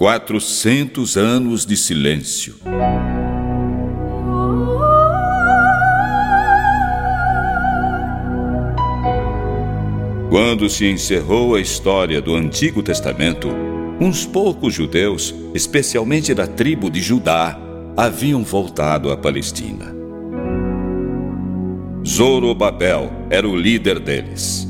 400 anos de silêncio. Quando se encerrou a história do Antigo Testamento, uns poucos judeus, especialmente da tribo de Judá, haviam voltado à Palestina. Zorobabel era o líder deles.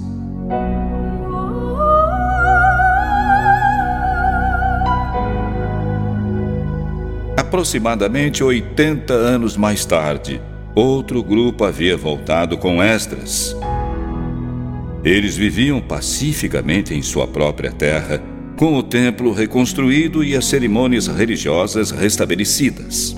Aproximadamente 80 anos mais tarde, outro grupo havia voltado com Esdras. Eles viviam pacificamente em sua própria terra, com o templo reconstruído e as cerimônias religiosas restabelecidas.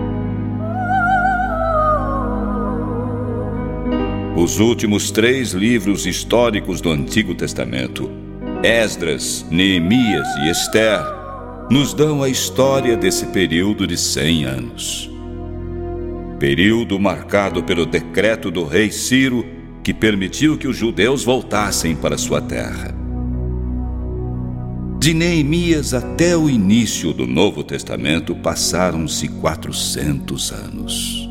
Os últimos 3 livros históricos do Antigo Testamento, Esdras, Neemias e Ester, nos dão a história desse período de 100 anos. Período marcado pelo decreto do rei Ciro, que permitiu que os judeus voltassem para sua terra. De Neemias até o início do Novo Testamento passaram-se 400 anos.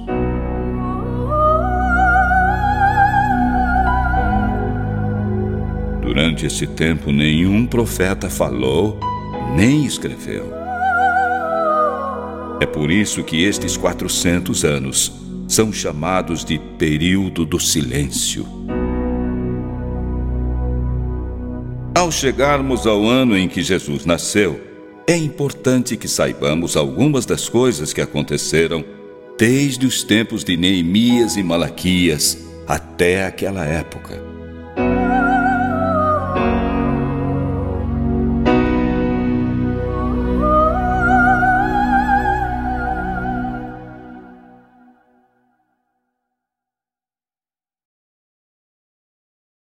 Durante esse tempo, nenhum profeta falou, nem escreveu. É por isso que estes 400 anos são chamados de período do silêncio. Ao chegarmos ao ano em que Jesus nasceu, é importante que saibamos algumas das coisas que aconteceram desde os tempos de Neemias e Malaquias até aquela época.